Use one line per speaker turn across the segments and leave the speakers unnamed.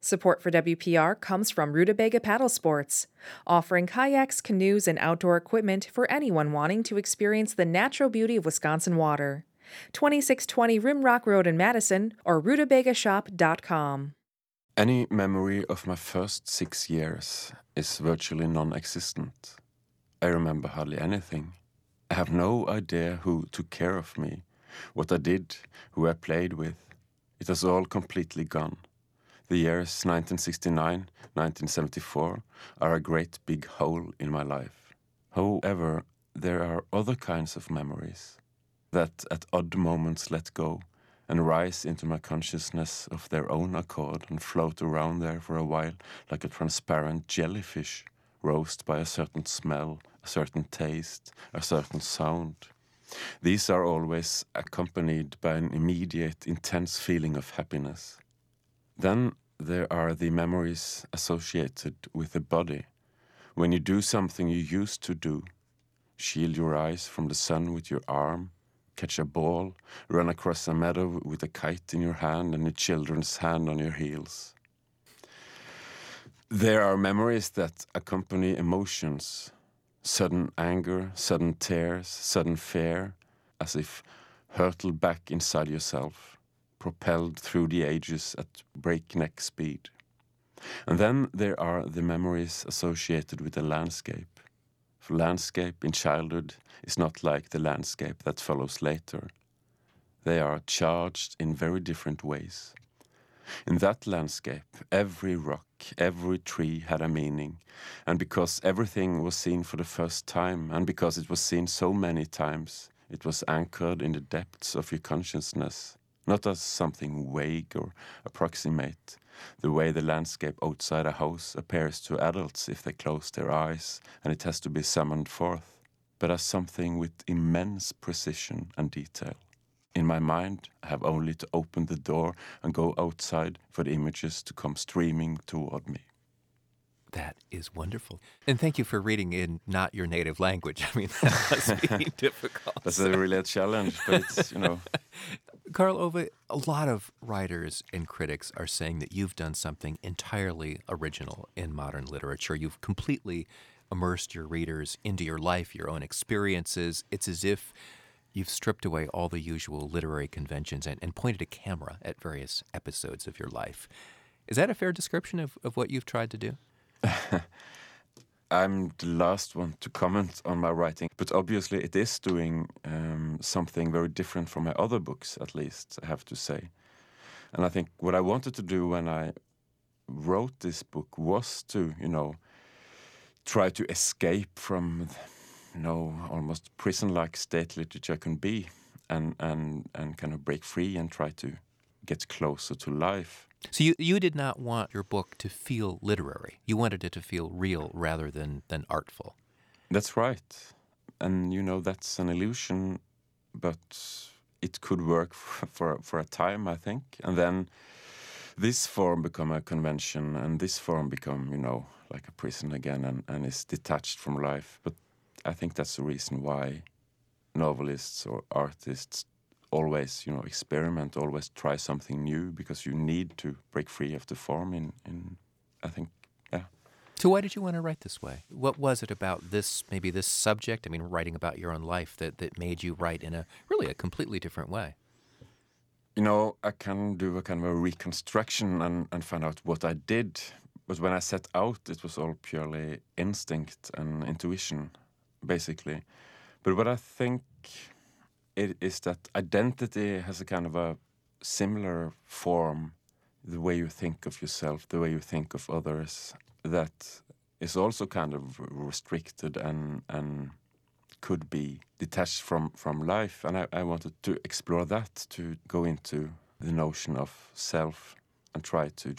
Support for WPR comes from Rutabaga Paddle Sports, offering kayaks, canoes, and outdoor equipment for anyone wanting to experience the natural beauty of Wisconsin water. 2620 Rimrock Road in Madison or rutabagashop.com.
Any memory of my first 6 years is virtually non-existent. I remember hardly anything. I have no idea who took care of me, what I did, who I played with. It was all completely gone. The years 1969, 1974 are a great big hole in my life. However, there are other kinds of memories that at odd moments let go and rise into my consciousness of their own accord and float around there for a while like a transparent jellyfish, roused by a certain smell, a certain taste, a certain sound. These are always accompanied by an immediate, intense feeling of happiness. Then there are the memories associated with the body. When you do something you used to do, shield your eyes from the sun with your arm, catch a ball, run across a meadow with a kite in your hand and a children's hand on your heels. There are memories that accompany emotions, sudden anger, sudden tears, sudden fear, as if hurtled back inside yourself, propelled through the ages at breakneck speed. And then there are the memories associated with the landscape. For landscape in childhood is not like the landscape that follows later. They are charged in very different ways. In that landscape, every rock, every tree had a meaning, and because everything was seen for the first time, and because it was seen so many times, it was anchored in the depths of your consciousness, not as something vague or approximate, the way the landscape outside a house appears to adults if they close their eyes and it has to be summoned forth, but as something with immense precision and detail. In my mind, I have only to open the door and go outside for the images to come streaming toward me.
That is wonderful. And thank you for reading in not your native language. I mean, that must be difficult.
That's really a challenge, but it's,
Karl Ove, a lot of writers and critics are saying that you've done something entirely original in modern literature. You've completely immersed your readers into your life, your own experiences. It's as if you've stripped away all the usual literary conventions and pointed a camera at various episodes of your life. Is that a fair description of what you've tried to do?
I'm the last one to comment on my writing, but obviously it is doing something very different from my other books, at least, I have to say. And I think what I wanted to do when I wrote this book was to, try to escape from, almost prison-like state literature can be, and kind of break free and try to get closer to life.
So you did not want your book to feel literary. You wanted it to feel real rather than artful.
That's right. And, that's an illusion, but it could work for a time, I think. And then this form become a convention, and this form become, like a prison again, and is detached from life. But I think that's the reason why novelists or artists always, experiment, always try something new, because you need to break free of the form in I think, yeah.
So why did you want to write this way? What was it about this subject, writing about your own life, that made you write in a completely different way?
I can do a kind of a reconstruction and find out what I did. But when I set out, it was all purely instinct and intuition, basically. But what I think it is that identity has a kind of a similar form, the way you think of yourself, the way you think of others, that is also kind of restricted and could be detached from life. And I wanted to explore that, to go into the notion of self and try to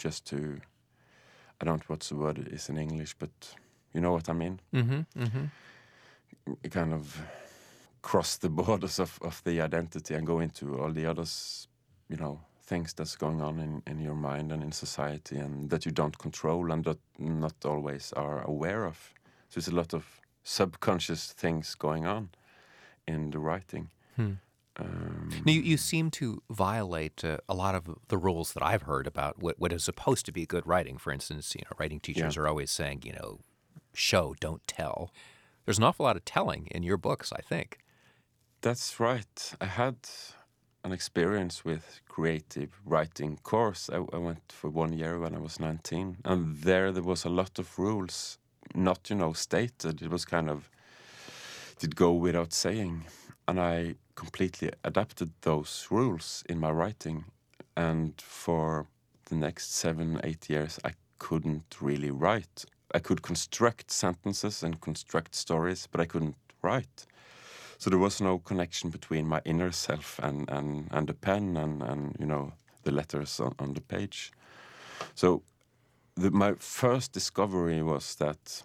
I don't know what the word is in English, but you know what I mean?
Mm-hmm, mm-hmm.
Kind of cross the borders of the identity and go into all the others, things that's going on in your mind and in society, and that you don't control and that not always are aware of. So there's a lot of subconscious things going on in the writing.
Now, you seem to violate a lot of the rules that I've heard about what is supposed to be good writing. For instance, writing teachers are always saying, show, don't tell. There's an awful lot of telling in your books, I think.
That's right. I had an experience with creative writing course. I went for 1 year when I was 19, and there was a lot of rules, not, stated. It was kind of, did go without saying. And I completely adapted those rules in my writing. And for the next 7-8 years, I couldn't really write. I could construct sentences and construct stories, but I couldn't write. So there was no connection between my inner self and the pen and the letters on the page. So my first discovery was that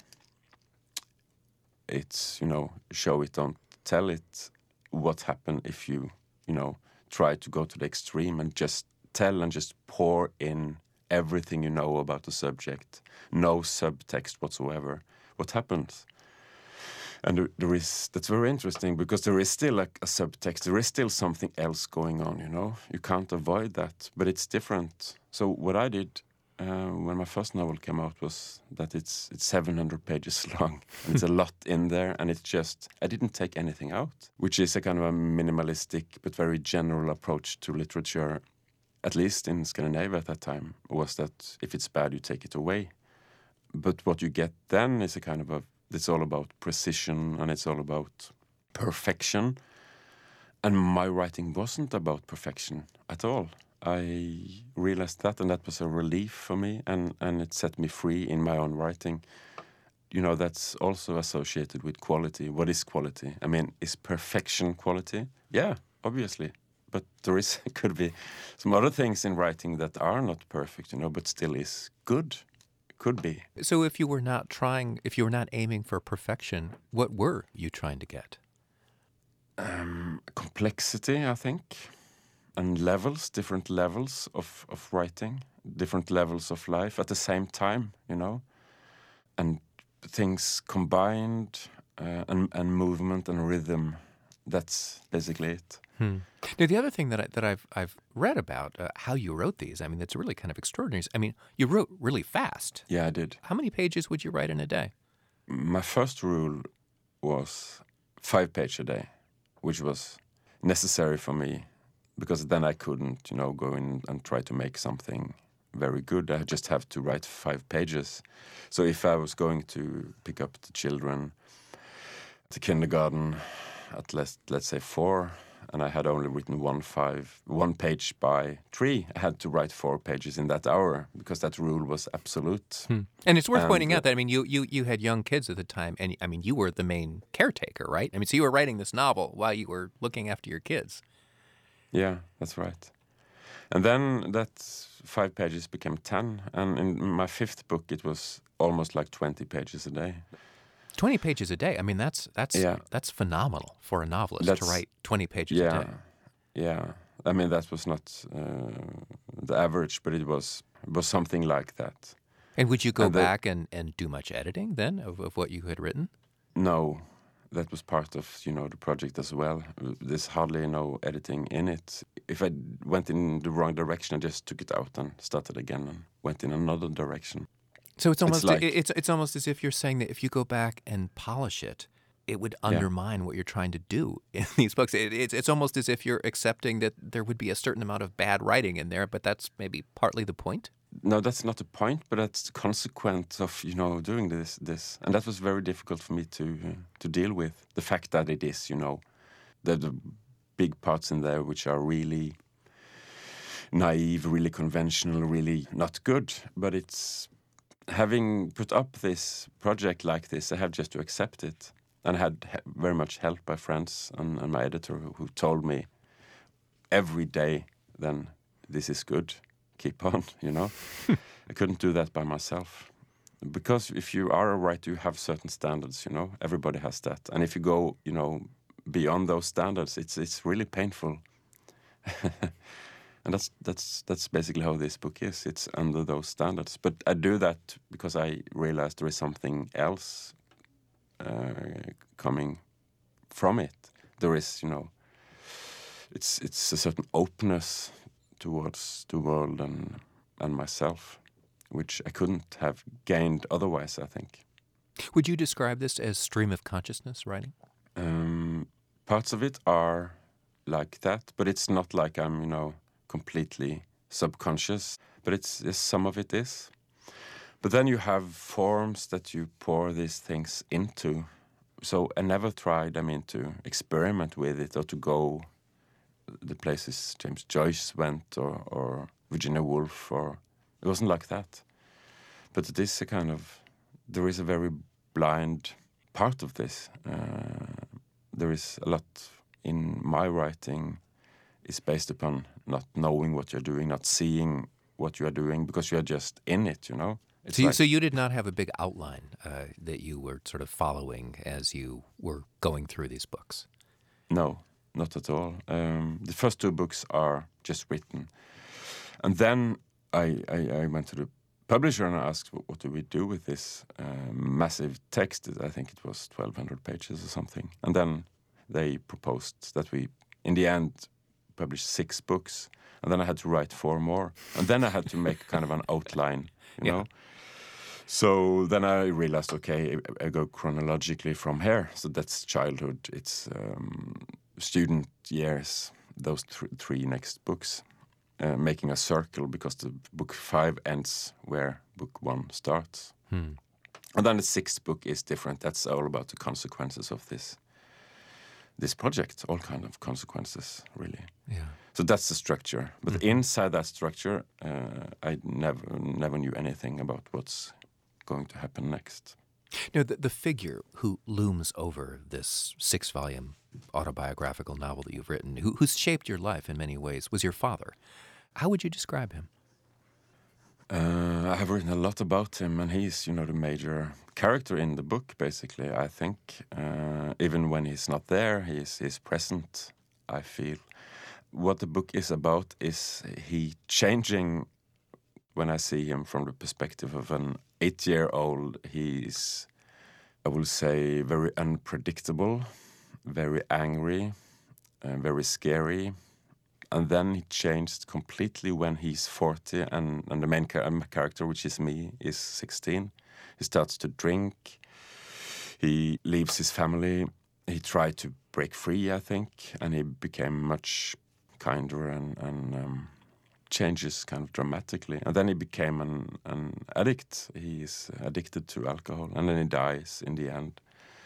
it's, show it, don't tell it. What happened if you, try to go to the extreme and just tell and just pour in everything you know about the subject, no subtext whatsoever? What happens? And that's very interesting, because there is still a subtext, there is still something else going on, You can't avoid that, but it's different. So what I did when my first novel came out was that it's 700 pages long. And it's a lot in there, and it's just, I didn't take anything out, which is a kind of a minimalistic but very general approach to literature, at least in Scandinavia at that time, was that if it's bad, you take it away. But what you get then is a kind of it's all about precision, and it's all about perfection. And my writing wasn't about perfection at all. I realized that, and that was a relief for me, and it set me free in my own writing. That's also associated with quality. What is quality? I mean, is perfection quality? Yeah, obviously. But there could be some other things in writing that are not perfect, but still is good. Could be.
So if you were not aiming for perfection, what were you trying to get?
Complexity, I think. And different levels of writing, different levels of life at the same time, and things combined, and movement and rhythm. That's basically it.
Now, the other thing that I've read about how you wrote these, I mean, that's really kind of extraordinary. I mean, you wrote really fast.
Yeah, I did.
How many pages would you write in a day?
My first rule was 5 pages a day, which was necessary for me, because then I couldn't, go in and try to make something very good. I just have to write 5 pages. So if I was going to pick up the children at the kindergarten at let's say 4, and I had only written 1 page by 3, I had to write 4 pages in that hour, because that rule was absolute.
And it's worth pointing out that, I mean, you had young kids at the time, and I mean, you were the main caretaker, right? I mean, so you were writing this novel while you were looking after your kids.
Yeah, that's right. And then that 5 pages became 10, and in my 5th book it was almost like 20 pages a day.
20 pages a day. I mean, that's phenomenal for a novelist to write 20 pages a day.
Yeah. I mean, that was not the average, but it was something like that.
And would you go back and do much editing then of what you had written?
No, that was part of, the project as well. There's hardly no editing in it. If I went in the wrong direction, I just took it out and started again and went in another direction.
So it's almost as if you're saying that if you go back and polish it, it would undermine what you're trying to do in these books. It's almost as if you're accepting that there would be a certain amount of bad writing in there, but that's maybe partly the point?
No, that's not the point, but that's the consequence of, doing this. And that was very difficult for me to deal with. The fact that it is, the big parts in there which are really naive, really conventional, really not good. But it's having put up this project like this, I have just to accept it. And I had very much help by friends and my editor who told me every day, then, this is good. Keep on, I couldn't do that by myself. Because if you are a writer, you have certain standards, Everybody has that. And if you go, beyond those standards, it's really painful. And that's basically how this book is. It's under those standards. But I do that because I realized there is something else coming from it. There is, it's a certain openness towards the world and myself, which I couldn't have gained otherwise, I think.
Would you describe this as stream of consciousness writing?
Parts of it are like that, but it's not like I'm, completely subconscious. But it's some of it is. But then you have forms that you pour these things into. So I never tried, to experiment with it or to go the places James Joyce went or Virginia Woolf, or it wasn't like that. But it is there is a very blind part of this. There is a lot in my writing is based upon not knowing what you're doing, not seeing what you are doing, because you are just in it,
So you did not have a big outline that you were sort of following as you were going through these books?
No, not at all. The first two books are just written. And then I went to the publisher and I asked, what do we do with this massive text? I think it was 1,200 pages or something. And then they proposed that we, in the end, publish 6 books. And then I had to write 4 more. And then I had to make kind of an outline, you know? So then I realized, okay, I go chronologically from here. So that's childhood, it's student years, those 3 next books, making a circle because the book 5 ends where book 1 starts. And then the 6th book is different. That's all about the consequences of this project, all kind of consequences, really.
Yeah.
So that's the structure. But inside that structure, I never knew anything about what's going to happen next.
Now, the figure who looms over this 6-volume autobiographical novel that you've written, who's shaped your life in many ways, was your father. How would you describe him?
I have written a lot about him, and he's, the major character in the book, basically, I think. Even when he's not there, he's present, I feel. What the book is about is he changing. When I see him from the perspective of an 8-year-old, he's, I will say, very unpredictable, very angry, very scary. And then he changed completely when he's 40 and the main character, which is me, is 16. He starts to drink. He leaves his family. He tried to break free, I think, and he became much kinder and changes kind of dramatically. And then he became an addict. He's addicted to alcohol, and then he dies in the end.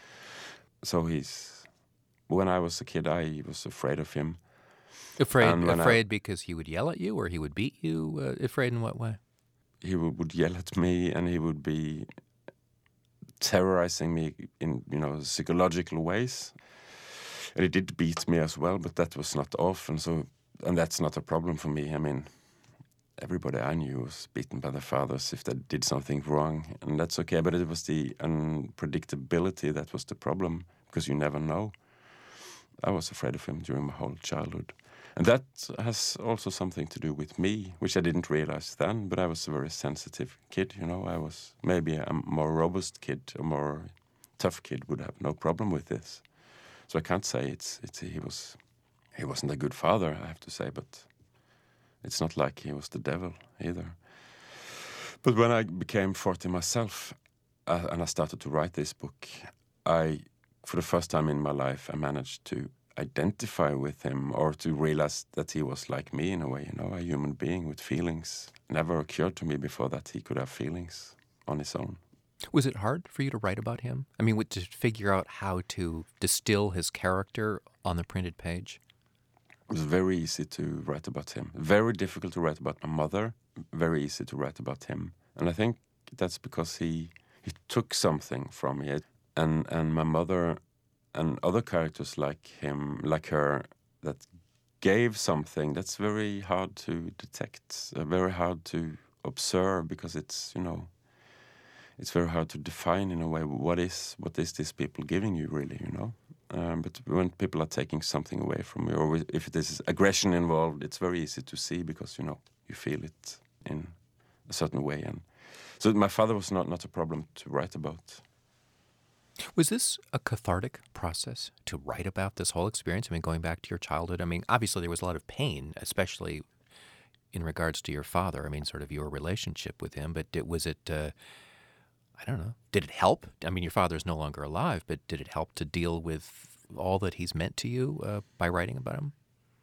So when I was a kid, I was afraid of him.
Afraid because he would yell at you or he would beat you? Afraid in what way?
He would yell at me, and he would be terrorizing me in, psychological ways. And he did beat me as well, but that was not often. And that's not a problem for me. Everybody I knew was beaten by their fathers if they did something wrong, and that's okay. But it was the unpredictability that was the problem, because you never know. I was afraid of him during my whole childhood. And that has also something to do with me, which I didn't realize then, but I was a very sensitive kid, I was maybe a more robust kid, a more tough kid would have no problem with this. So I can't say he wasn't a good father, I have to say, but it's not like he was the devil either. But when I became 40 myself, and I started to write this book, for the first time in my life, I managed to identify with him, or to realize that he was like me in a way, a human being with feelings. Never occurred to me before that he could have feelings on his own.
Was it hard for you to write about him? To figure out how to distill his character on the printed page?
It was very easy to write about him. Very difficult to write about my mother. Very easy to write about him. And I think that's because he took something from me. And my mother and other characters like her, that gave something that's very hard to detect, very hard to observe, because it's very hard to define in a way what is these people giving you really, But when people are taking something away from you, or if there's aggression involved, it's very easy to see, because you feel it in a certain way. And so my father was not a problem to write about.
Was this a cathartic process to write about this whole experience? I mean, going back to your childhood, I mean, obviously there was a lot of pain, especially in regards to your father. I mean, sort of your relationship with him, but was it, I don't know, did it help? I mean, your father is no longer alive, but did it help to deal with all that he's meant to you by writing about him?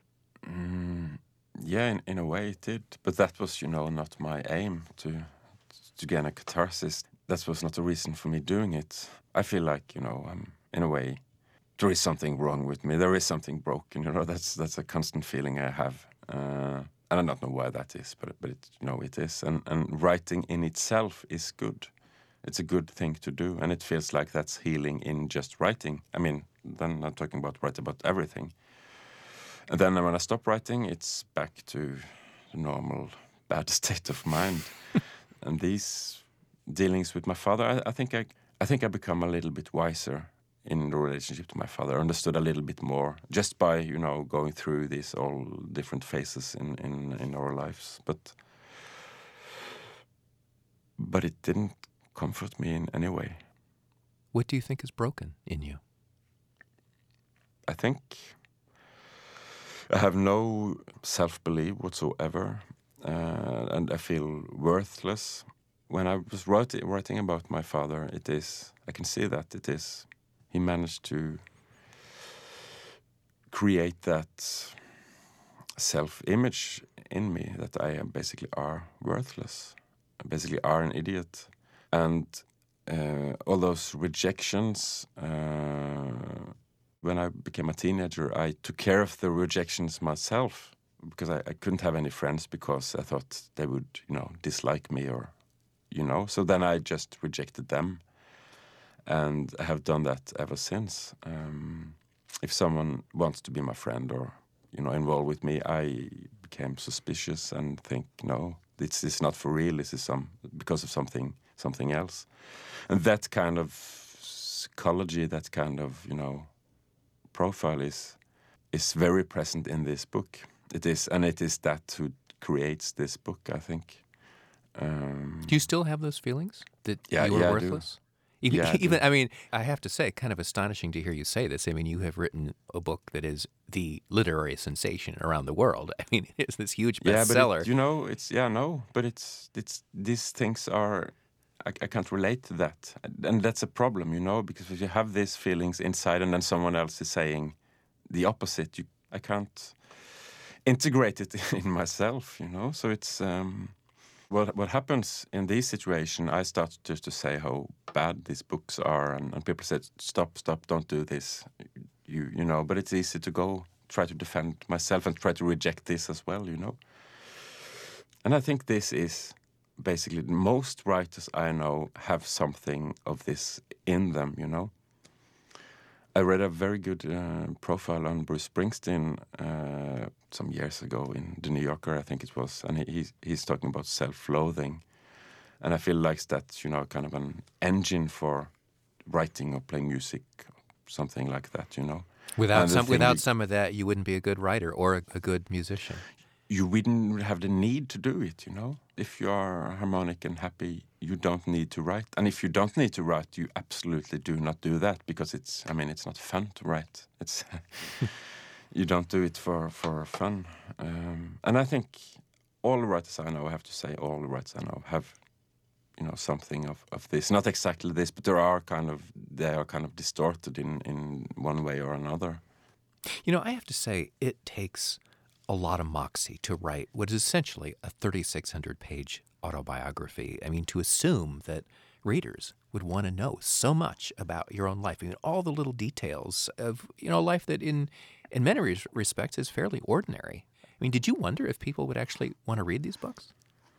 Yeah, in a way it did. But that was, not my aim to gain a catharsis. That was not the reason for me doing it. I feel like, in a way, there is something wrong with me. There is something broken. That's a constant feeling I have. And I don't know why that is, but it is. And writing in itself is good. It's a good thing to do, and it feels like that's healing in just writing. I mean, then I'm talking about write about everything. And then when I stop writing, it's back to the normal bad state of mind. And these dealings with my father, I think I become a little bit wiser in the relationship to my father. Understood a little bit more just by going through these all different phases in our lives. But it didn't comfort me in any way.
What do you think is broken in you?
I think I have no self-belief whatsoever, and I feel worthless. When I was writing about my father, I can see that he managed to create that self-image in me that I basically are worthless, I basically are an idiot. And all those rejections, when I became a teenager, I took care of the rejections myself because I couldn't have any friends because I thought they would, dislike me or, So then I just rejected them. And I have done that ever since. If someone wants to be my friend or, involved with me, I became suspicious and think, no, this is not for real. This is because of something else. And that kind of psychology, that kind of, profile is very present in this book. It is that who creates this book, I think.
Do you still have those feelings that you were worthless?
Even,
I mean, I have to say, kind of astonishing to hear you say this. I mean, you have written a book that is the literary sensation around the world. I mean, it's this huge bestseller.
But it's these things are. I can't relate to that, and that's a problem, because if you have these feelings inside, and then someone else is saying the opposite, I can't integrate it in myself, So it's. What happens in this situation, I start just to say how bad these books are, and people said, stop, don't do this, but it's easy to try to defend myself and try to reject this as well, And I think this is basically most writers I know have something of this in them, I read a very good profile on Bruce Springsteen some years ago in The New Yorker, I think it was, and he's talking about self-loathing, and I feel like that's kind of an engine for writing or playing music, something like that,
Without some of that, you wouldn't be a good writer or a good musician.
You wouldn't have the need to do it, If you are harmonic and happy, you don't need to write. And if you don't need to write, you absolutely do not do that because it's not fun to write. It's you don't do it for fun. And I think all the writers I know, I have to say, all the writers I know have, something of this. Not exactly this, but they are kind of distorted in one way or another.
I have to say, it takes a lot of moxie to write what is essentially a 3,600-page autobiography. I mean, to assume that readers would want to know so much about your own life. I mean, all the little details of, a life that in many respects is fairly ordinary. I mean, did you wonder if people would actually want to read these books?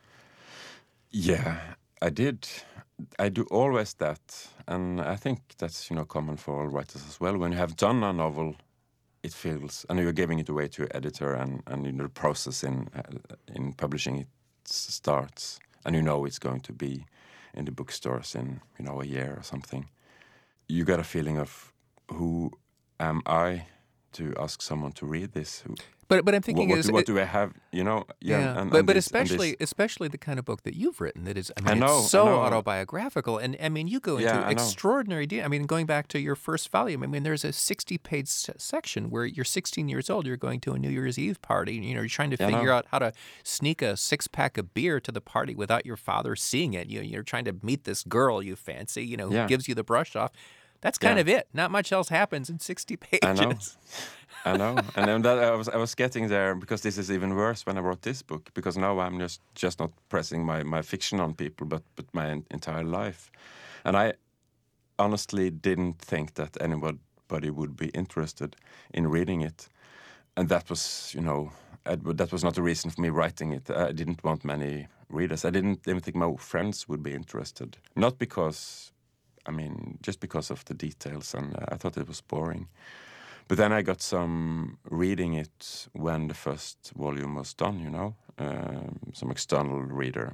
Yeah, I did. I do always that. And I think that's, common for all writers as well. When you have done a novel, it feels, and you're giving it away to your editor, and the process in publishing it starts, and it's going to be in the bookstores in a year or something. You got a feeling of who am I to ask someone to read this.
But I'm thinking
what do I have? You know,
but especially the kind of book that you've written that is, I mean, it's so autobiographical, and I mean, you go into extraordinary detail. I mean, going back to your first volume, I mean, there's a 60-page section where you're 16 years old, you're going to a New Year's Eve party, you know, you're trying to figure out how to sneak a 6-pack of beer to the party without your father seeing it. You're trying to meet this girl you fancy, you know, who gives you the brush off. That's kind of it. Not much else happens in 60 pages.
I know, and then that I was getting there, because this is even worse when I wrote this book, because now I'm just not pressing my fiction on people, but my entire life, and I honestly didn't think that anybody would be interested in reading it, and that was, you know, that was not the reason for me writing it. I didn't want many readers. I didn't even think my friends would be interested, not because, I mean, just because of the details, and I thought it was boring. But then I got some reading it when the first volume was done, you know, some external reader,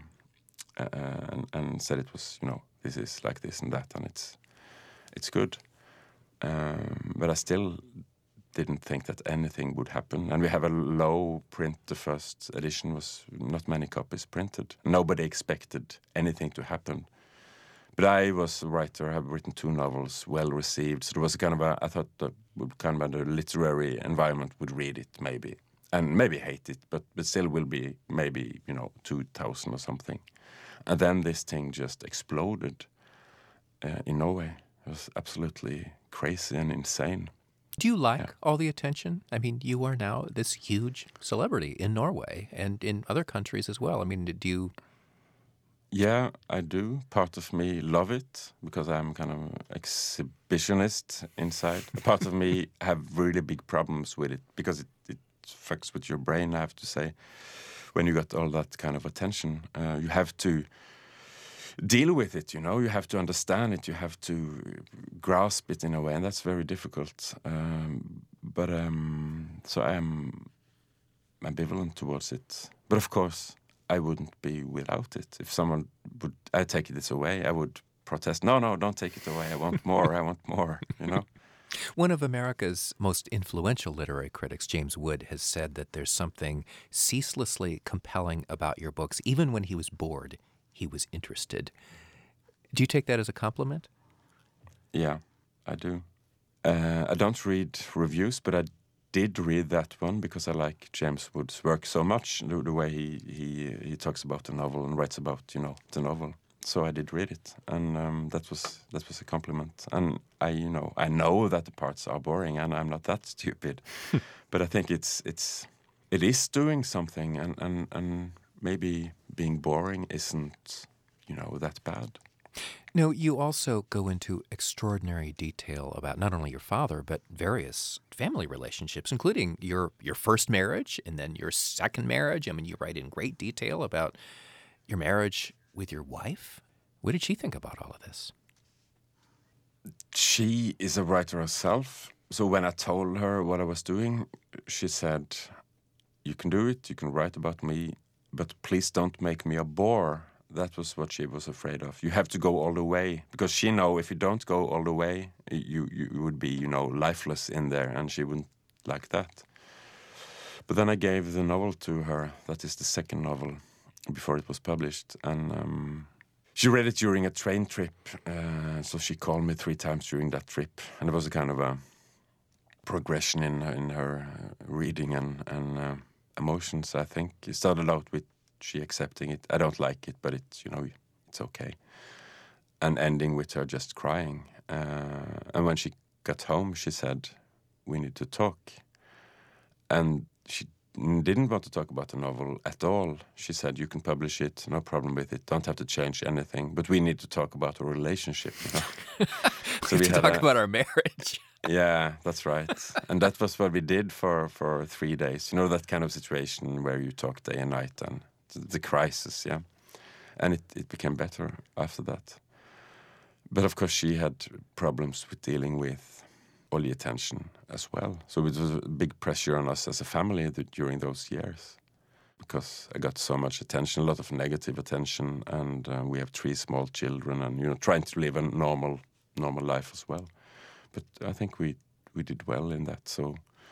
and said it was, you know, this is like this and that, and it's good. But I still didn't think that anything would happen. And we have a low print. The first edition was not many copies printed. Nobody expected anything to happen. But I was a writer. I have written 2 novels, well received. So there was kind of I thought that kind of the literary environment would read it maybe, and maybe hate it, but still will be maybe, you know, 2,000 or something. And then this thing just exploded in Norway. It was absolutely crazy and insane.
Do you like all the attention? I mean, you are now this huge celebrity in Norway and in other countries as well. I mean, do you...
Yeah, I do. Part of me love it because I'm kind of exhibitionist inside. Part of me have really big problems with it because it fucks with your brain, I have to say. When you got all that kind of attention, you have to deal with it, you know. You have to understand it. You have to grasp it in a way, and that's very difficult. So I am ambivalent towards it. But of course, I wouldn't be without it. If someone would, I take this away, I would protest. No, don't take it away. I want more. I want more, you know?
One of America's most influential literary critics, James Wood, has said that there's something ceaselessly compelling about your books. Even when he was bored, he was interested. Do you take that as a compliment?
Yeah, I do. I don't read reviews, but I did read that one because I like James Wood's work so much, the way he talks about the novel and writes about, you know, the novel. So I did read it, and that was a compliment. And I know that the parts are boring, and I'm not that stupid, but I think it is doing something, and maybe being boring isn't, you know, that bad.
No, you also go into extraordinary detail about not only your father, but various family relationships, including your first marriage and then your second marriage. I mean, you write in great detail about your marriage with your wife. What did she think about all of this?
She is a writer herself. So when I told her what I was doing, she said, "You can do it, you can write about me, but please don't make me a bore." That was what she was afraid of. You have to go all the way, because she know if you don't go all the way, you would be, you know, lifeless in there, and she wouldn't like that. But then I gave the novel to her. That is the second novel before it was published, and she read it during a train trip. So she called me 3 times during that trip, and it was a kind of a progression in her reading and emotions. I think it started out with she accepting it. I don't like it, but it's, you know, it's okay. And ending with her just crying. And when she got home, she said, "We need to talk." And she didn't want to talk about the novel at all. She said, "You can publish it, no problem with it. Don't have to change anything. But we need to talk about our relationship, you know."
So we had to talk about our marriage.
Yeah, that's right. And that was what we did for 3 days. You know, that kind of situation where you talk day and night, and the crisis, yeah. And it became better after that. But of course she had problems with dealing with all the attention as well. So it was a big pressure on us as a family during those years, because I got so much attention, a lot of negative attention, and we have 3 small children, and, you know, trying to live a normal life as well. But I think we did well in that. So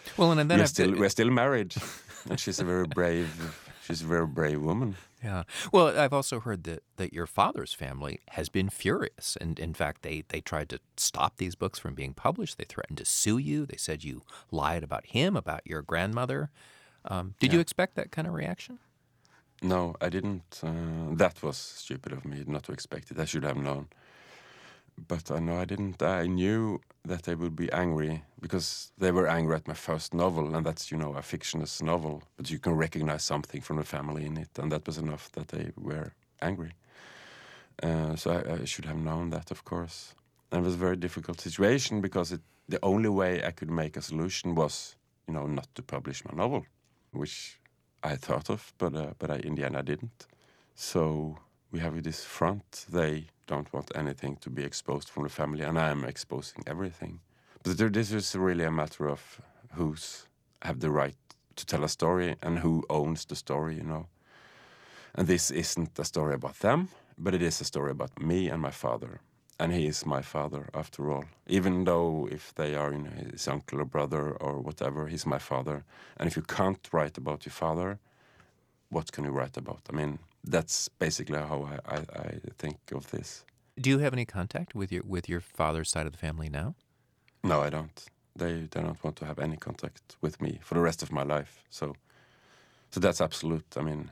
Well, and then
we're still married, and she's a very brave woman.
Yeah. Well, I've also heard that your father's family has been furious. And in fact, they tried to stop these books from being published. They threatened to sue you. They said you lied about him, about your grandmother. Did you expect that kind of reaction?
No, I didn't. That was stupid of me not to expect it. I should have known. But no, I didn't. I knew that they would be angry because they were angry at my first novel, and that's, a fictionless novel. But you can recognize something from the family in it, and that was enough that they were angry. So I should have known that, of course. And it was a very difficult situation because the only way I could make a solution was, not to publish my novel, which I thought of, but in the end I didn't. So we have this front. They don't want anything to be exposed from the family, and I am exposing everything. But this is really a matter of who's have the right to tell a story and who owns the story, And this isn't a story about them, but it is a story about me and my father. And he is my father, after all. Even though if they are his uncle or brother or whatever, he's my father. And if you can't write about your father, what can you write about? I mean, that's basically how I think of this.
Do you have any contact with your father's side of the family now?
No, I don't. They don't want to have any contact with me for the rest of my life. So that's absolute. I mean,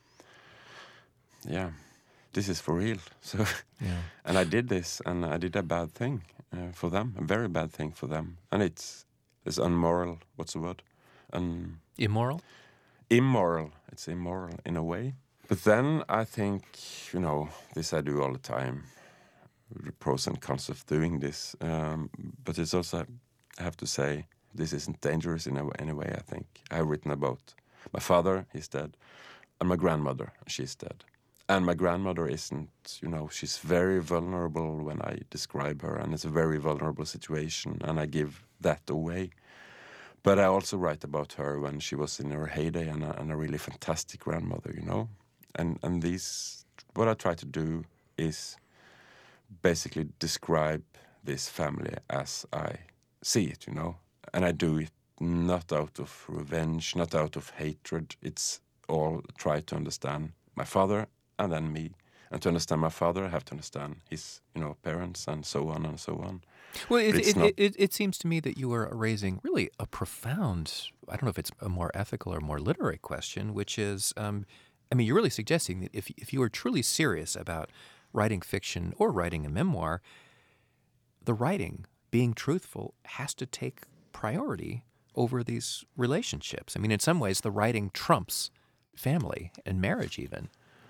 yeah, this is for real. So,
yeah.
And I did this, and I did a bad thing for them, a very bad thing for them, and it's unmoral. What's the word?
Immoral.
Immoral. It's immoral in a way. But then I think, this I do all the time, the pros and cons of doing this. But it's also, I have to say, this isn't dangerous in any way, I think. I've written about my father, he's dead, and my grandmother, she's dead. And my grandmother isn't, she's very vulnerable when I describe her, and it's a very vulnerable situation, and I give that away. But I also write about her when she was in her heyday and a really fantastic grandmother, And these, what I try to do is basically describe this family as I see it, And I do it not out of revenge, not out of hatred. It's all try to understand my father and then me. And to understand my father, I have to understand his, parents and so on and so on.
Well, it seems to me that you are raising really a profound, I don't know if it's a more ethical or more literary question, which is, you're really suggesting that if you are truly serious about writing fiction or writing a memoir, the writing, being truthful, has to take priority over these relationships. In some ways, the writing trumps family and marriage even.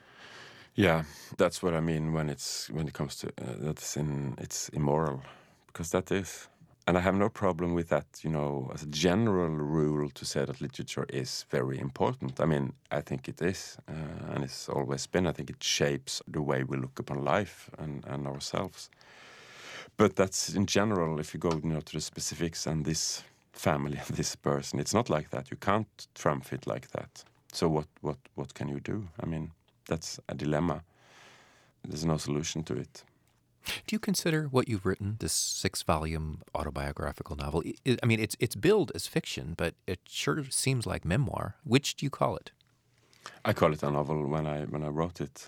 Yeah, that's what I mean when it comes to it's immoral, because that is, and I have no problem with that. As a general rule, to say that literature is very important. I think it is, and it's always been. I think it shapes the way we look upon life and ourselves. But that's in general. If you go, to the specifics and this family and this person, it's not like that. You can't trump it like that. So what can you do? That's a dilemma. There's no solution to it.
Do you consider what you've written, this 6-volume autobiographical novel? It's billed as fiction, but it sure seems like memoir. Which do you call it?
I call it a novel when I wrote it.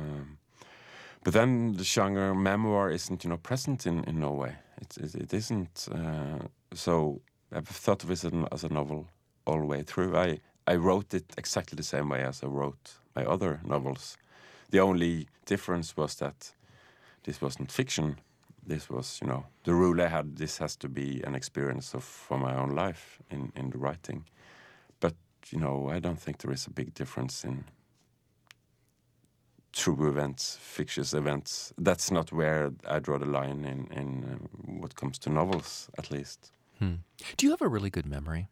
But then the genre memoir isn't, present in Norway. It isn't. So I've thought of it as a novel all the way through. I wrote it exactly the same way as I wrote my other novels. The only difference was that this wasn't fiction. This was, the rule I had. This has to be an experience from my own life in the writing. But, I don't think there is a big difference in true events, fictitious events. That's not where I draw the line in what comes to novels, at least.
Do you have a really good memory?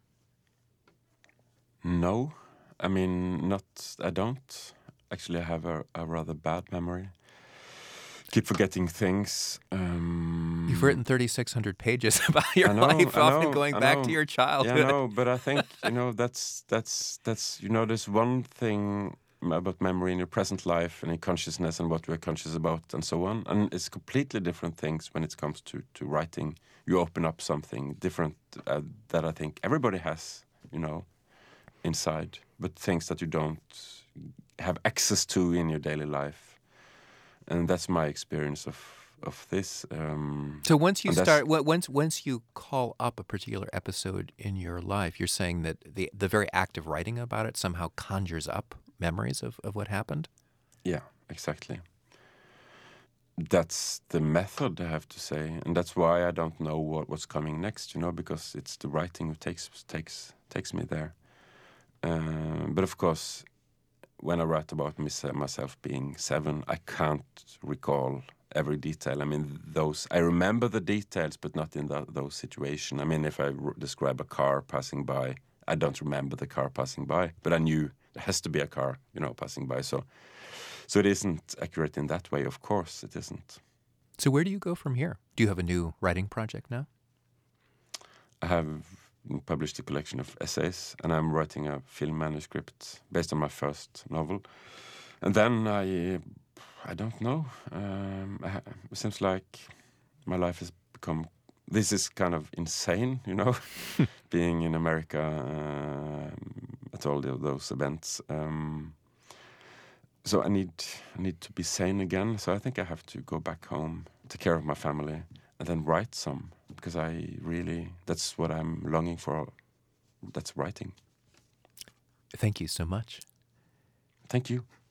No. I don't. Actually, I have a rather bad memory. Keep forgetting things.
You've written 3,600 pages about your life, often going back to your childhood.
Yeah, I know, but I think, that's there's one thing about memory in your present life and in consciousness and what we're conscious about and so on. And it's completely different things when it comes to writing. You open up something different that I think everybody has, inside, but things that you don't have access to in your daily life. And that's my experience of this.
So once you start, once you call up a particular episode in your life, you're saying that the very act of writing about it somehow conjures up memories of what happened?
Yeah, exactly. That's the method, I have to say, and that's why I don't know what's coming next, because it's the writing who takes me there. But of course, when I write about myself being 7, I can't recall every detail. I mean, I remember the details, but not in those situations. I mean, if I describe a car passing by, I don't remember the car passing by, but I knew there has to be a car, passing by. So it isn't accurate in that way, of course, it isn't.
So where do you go from here? Do you have a new writing project now?
I have published a collection of essays, and I'm writing a film manuscript based on my first novel. And then I don't know. It seems like my life has become... This is kind of insane, being in America at all those events. So I need to be sane again. So I think I have to go back home, take care of my family, and then write some. Because that's what I'm longing for. That's writing.
Thank you so much.
Thank you.